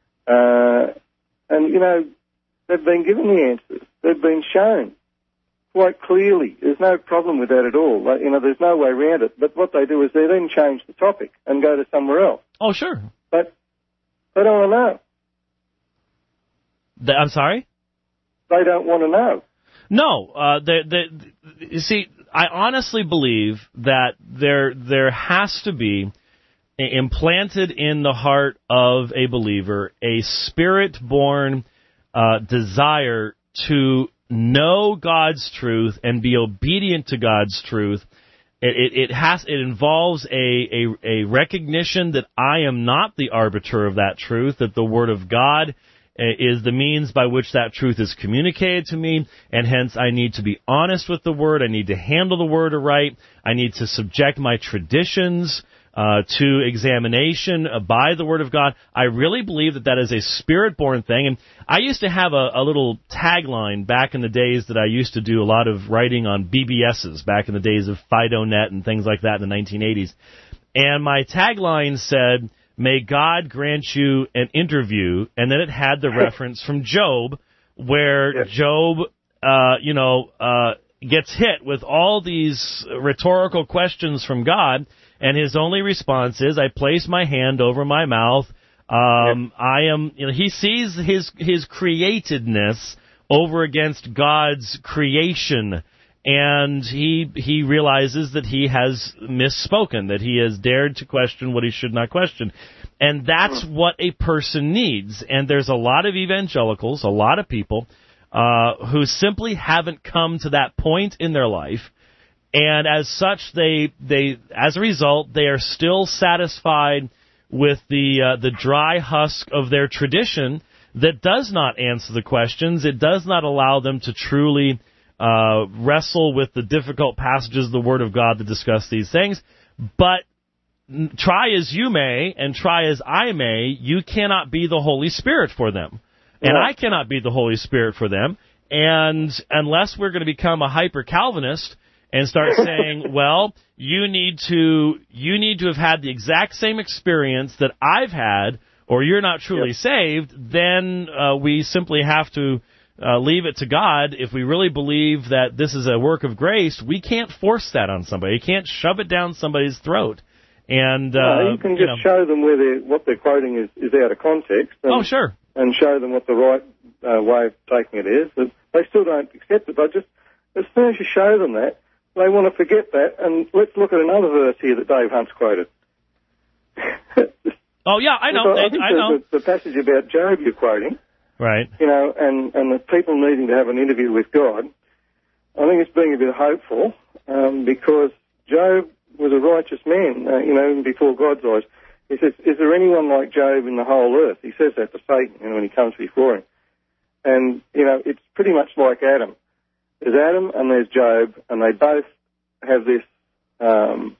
Uh, and, you know, they've been given the answers. They've been shown quite clearly. There's no problem with that at all. Like, you know, there's no way around it. But what they do is they then change the topic and go to somewhere else. Oh, sure. But they don't want to know. The, I'm sorry? They don't want to know. No. Uh, the, the, you see, I honestly believe that there there has to be implanted in the heart of a believer a spirit-born uh, desire to know God's truth and be obedient to God's truth. It, it, it has it involves a, a a recognition that I am not the arbiter of that truth, that the Word of God is the means by which that truth is communicated to me, and hence I need to be honest with the Word. I need to handle the Word aright. I need to subject my traditions Uh, to examination uh, by the Word of God. I really believe that that is a Spirit-born thing. And I used to have a, a little tagline back in the days that I used to do a lot of writing on B B Ss, back in the days of FidoNet and things like that in the nineteen eighties. And my tagline said, "May God grant you an interview," and then it had the reference from Job, where Yes. Job, uh, you know, uh, gets hit with all these rhetorical questions from God. And his only response is, "I place my hand over my mouth." Um, yep. I am. You know, he sees his his createdness over against God's creation, and he he realizes that he has misspoken, that he has dared to question what he should not question, and that's what a person needs. And there's a lot of evangelicals, a lot of people uh, who simply haven't come to that point in their life. And as such, they they as a result, they are still satisfied with the uh, the dry husk of their tradition that does not answer the questions. It does not allow them to truly uh, wrestle with the difficult passages of the Word of God to discuss these things. But try as you may, and try as I may, you cannot be the Holy Spirit for them, and Yeah. I cannot be the Holy Spirit for them. And unless we're going to become a hyper Calvinist and start saying, well, you need to you need to have had the exact same experience that I've had, or you're not truly yep. saved, then uh, we simply have to uh, leave it to God. If we really believe that this is a work of grace, we can't force that on somebody. You can't shove it down somebody's throat. And uh, no, you can just you know, show them where they're, what they're quoting is, is out of context. And, oh, sure. And show them what the right uh, way of taking it is. But they still don't accept it. But just as soon as you show them that, they want to forget that, and let's look at another verse here that Dave Hunt's quoted. Oh, yeah, I know. I, think I know. The, the passage about Job you're quoting, right? You know, and, and the people needing to have an interview with God, I think it's being a bit hopeful um, because Job was a righteous man, uh, you know, even before God's eyes. He says, is there anyone like Job in the whole earth? He says that to Satan, you know, when he comes before him. And, you know, it's pretty much like Adam. There's Adam and there's Job, and they both have this um,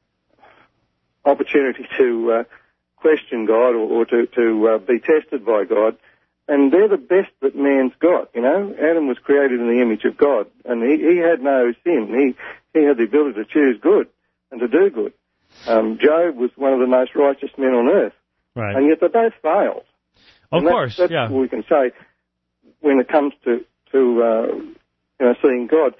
opportunity to uh, question God or, or to, to uh, be tested by God. And they're the best that man's got, you know. Adam was created in the image of God, and he, he had no sin. He, he had the ability to choose good and to do good. Um, Job was one of the most righteous men on earth. Right. And yet they both failed. Of and course, that's, that's yeah. what we can say when it comes to, to uh, you know, seeing God.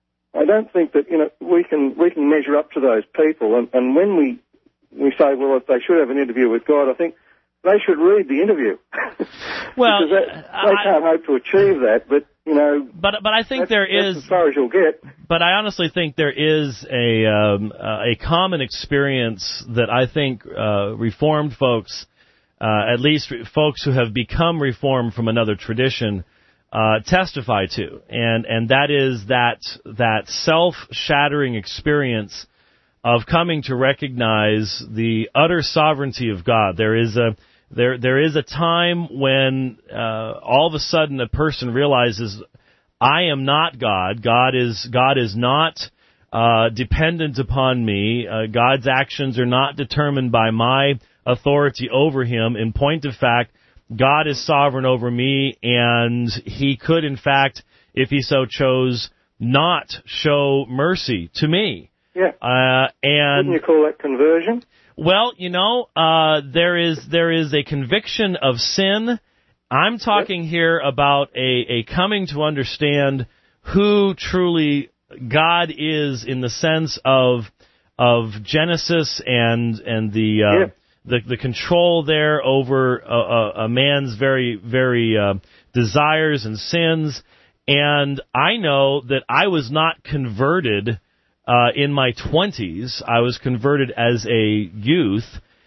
I don't think that, you know, we can we can measure up to those people. And, and when we we say, well, if they should have an interview with God, I think they should read the interview. Well, because that, they I, can't hope to achieve that, but, you know... But but I think that's, there that's is... as far as you'll get. But I honestly think there is a um, uh, a common experience that I think uh, Reformed folks, uh, at least folks who have become Reformed from another tradition, uh, testify to, and and that is that that self-shattering experience of coming to recognize the utter sovereignty of God. There is a there there is a time when uh, all of a sudden a person realizes, I am not God. God is God is not uh, dependent upon me. Uh, God's actions are not determined by my authority over him. In point of fact, God is sovereign over me, and he could, in fact, if he so chose, not show mercy to me. Yeah. Uh, and wouldn't you call that conversion? Well, you know, uh, there is there is a conviction of sin. I'm talking yep. here about a, a coming to understand who truly God is in the sense of of Genesis and and the uh, yep. the the control there over a, a, a man's very very uh, desires and sins. And I know that I was not converted Uh, in my twenties. I was converted as a youth,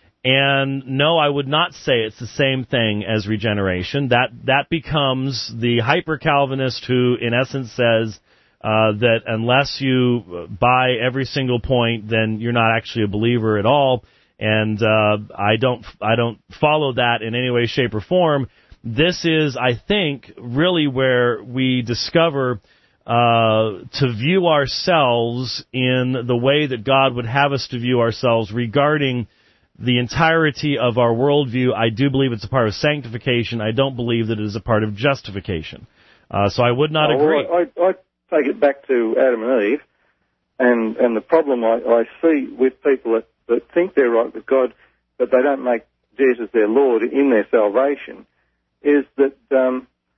and no, I would not say it's the same thing as regeneration. That that becomes the hyper-Calvinist who, in essence, says uh, that unless you buy every single point, then you're not actually a believer at all. And uh, I don't I don't follow that in any way, shape, or form. This is, I think, really where we discover Uh, to view ourselves in the way that God would have us to view ourselves regarding the entirety of our worldview. I do believe it's a part of sanctification. I don't believe that it is a part of justification. Uh, so I would not oh, agree. Well, I, I take it back to Adam and Eve, and, and the problem I, I see with people that, that think they're right with God, but they don't make Jesus their Lord in their salvation, is that... Um,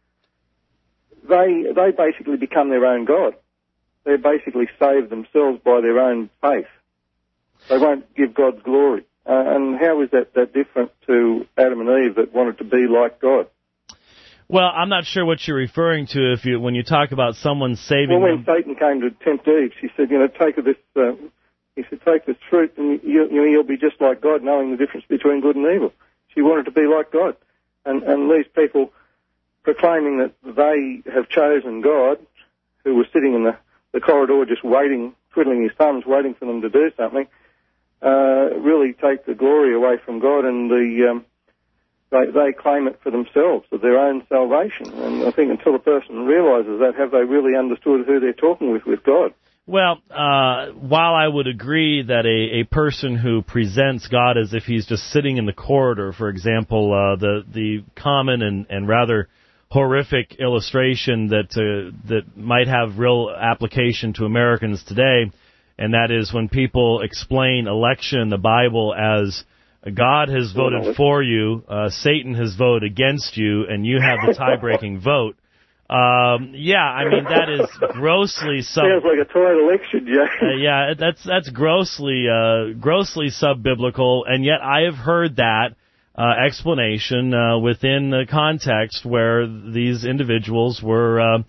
They they basically become their own God. They basically save themselves by their own faith. They won't give God glory. Uh, and how is that, that different to Adam and Eve that wanted to be like God? Well, I'm not sure what you're referring to if you when you talk about someone saving Well, when them. Satan came to tempt Eve, she said, you know, take of this, uh, he said, take this fruit and you, you know, you'll be just like God, knowing the difference between good and evil. She wanted to be like God. And, and these people... proclaiming that they have chosen God, who was sitting in the, the corridor just waiting, twiddling his thumbs, waiting for them to do something, uh, really take the glory away from God, and the um, they, they claim it for themselves, of their own salvation. And I think until a person realises that, have they really understood who they're talking with, with God? Well, uh, while I would agree that a, a person who presents God as if he's just sitting in the corridor, for example, uh, the, the common and, and rather horrific illustration that uh, that might have real application to Americans today, and that is when people explain election in the Bible as God has voted for you, uh, Satan has voted against you, and you have the tie-breaking vote. Um, yeah, I mean, that is grossly sub... Sounds like a tight election, Jay. uh, yeah, that's that's grossly uh, grossly sub-biblical, and yet I have heard that Uh, explanation uh, within the context where these individuals were uh,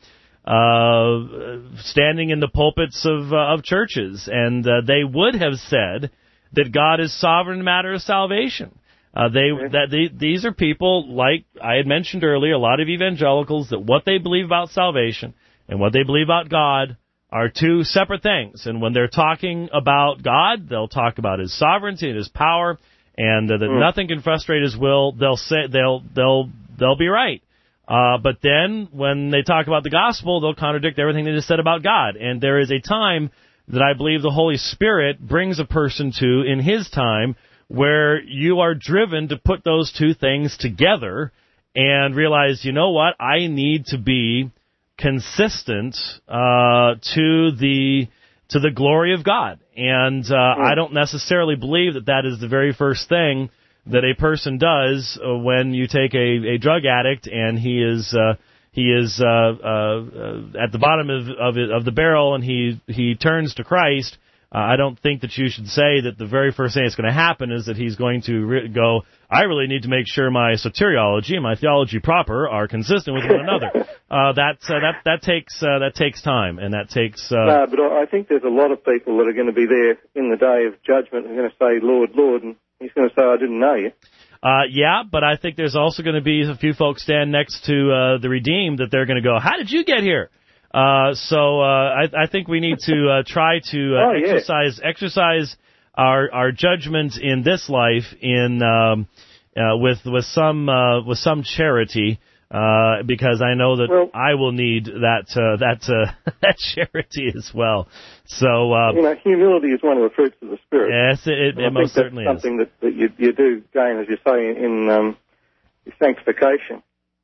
uh, standing in the pulpits of uh, of churches, and uh, they would have said that God is sovereign in the matter of salvation. Uh, they that they, these are people, like I had mentioned earlier, a lot of evangelicals, that what they believe about salvation and what they believe about God are two separate things. And when they're talking about God, they'll talk about His sovereignty and His power, and uh, that mm. nothing can frustrate His will. They'll say they'll they'll they'll be right. Uh, but then when they talk about the gospel, they'll contradict everything they just said about God. And there is a time that I believe the Holy Spirit brings a person to in His time where you are driven to put those two things together and realize, you know what, I need to be consistent uh, to the to the glory of God. And uh, mm. I don't necessarily believe that that is the very first thing that a person does uh, when you take a, a drug addict and he is uh, he is uh, uh, at the bottom of of, it, of the barrel and he he turns to Christ. Uh, I don't think that you should say that the very first thing that's going to happen is that he's going to re- go, I really need to make sure my soteriology and my theology proper are consistent with one another. Uh, that, uh, that, that takes, uh, that takes time, and that takes, uh... No, but I think there's a lot of people that are going to be there in the day of judgment and are going to say, Lord, Lord, and He's going to say, I didn't know you. Uh, yeah, but I think there's also going to be a few folks stand next to, uh, the redeemed that they're going to go, how did you get here? Uh, so, uh, I, I think we need to, uh, try to, uh, oh, yeah. exercise, exercise our, our judgment in this life in, um, uh, with, with some, uh, with some charity, uh, because I know that well, I will need that, uh, that, uh, that charity as well. So, uh, you know, humility is one of the fruits of the Spirit. Yes, it, it, it most certainly is. Something that, that you, you do gain, as you say, in, um, sanctification.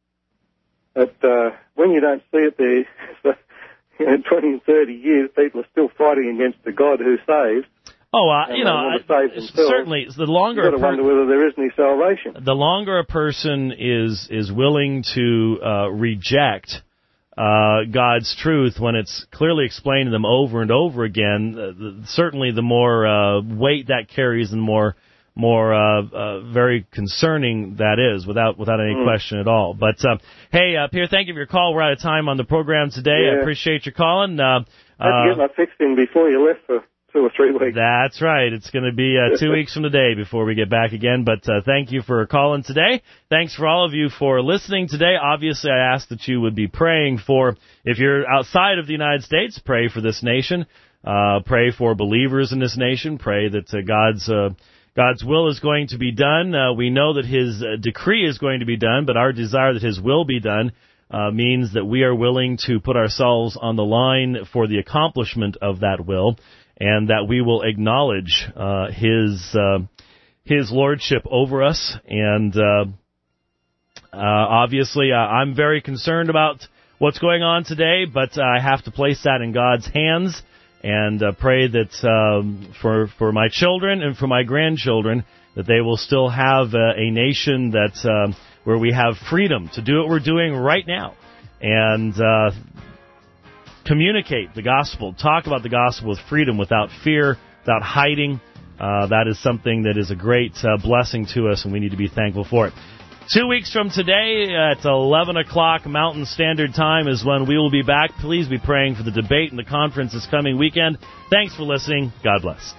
But uh, when you don't see it there, for, you know, twenty and thirty years, people are still fighting against the God who saves. Oh, uh, you know, I, certainly, the longer you've got to wonder whether there is any salvation. The longer a person is is willing to uh, reject uh, God's truth when it's clearly explained to them over and over again, uh, the, certainly the more uh, weight that carries and more more uh, uh, very concerning that is, without without any mm. question at all. But, uh, hey, uh, Pierre, thank you for your call. We're out of time on the program today. Yeah. I appreciate your calling. Uh, I had to get my fix in before you left for two or three weeks. That's right. It's going to be uh, two weeks from today before we get back again. But uh, thank you for calling today. Thanks for all of you for listening today. Obviously, I ask that you would be praying for, if you're outside of the United States, pray for this nation. Uh, pray for believers in this nation. Pray that uh, God's... Uh, God's will is going to be done. Uh, we know that His uh, decree is going to be done, but our desire that His will be done uh, means that we are willing to put ourselves on the line for the accomplishment of that will, and that we will acknowledge uh, His uh, His lordship over us. And uh, uh, obviously, uh, I'm very concerned about what's going on today, but I have to place that in God's hands. And uh, pray that um, for for my children and for my grandchildren, that they will still have uh, a nation that uh, where we have freedom to do what we're doing right now, and uh, communicate the gospel, talk about the gospel with freedom, without fear, without hiding. Uh, that is something that is a great uh, blessing to us, and we need to be thankful for it. Two weeks from today at eleven o'clock Mountain Standard Time is when we will be back. Please be praying for the debate and the conference this coming weekend. Thanks for listening. God bless.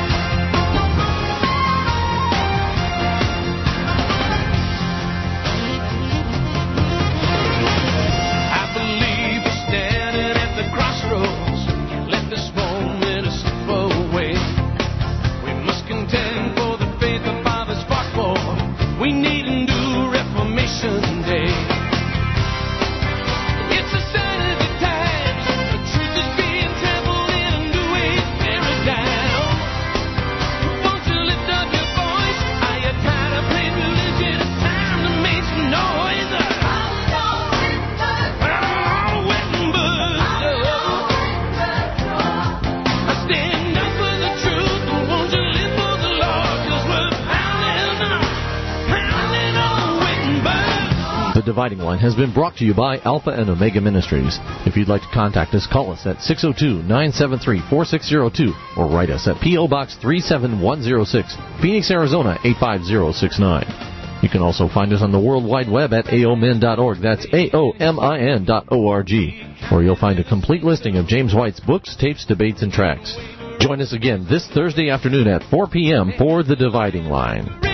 Dividing Line has been brought to you by Alpha and Omega Ministries. If you'd like to contact us, call us at six oh two, nine seven three, four six oh two or write us at P O. Box three seven one oh six, Phoenix, Arizona eight five zero six nine. You can also find us on the World Wide Web at A O min dot org. That's A O M I N dot O R G, where you'll find a complete listing of James White's books, tapes, debates, and tracts. Join us again this Thursday afternoon at four p.m. for The Dividing Line.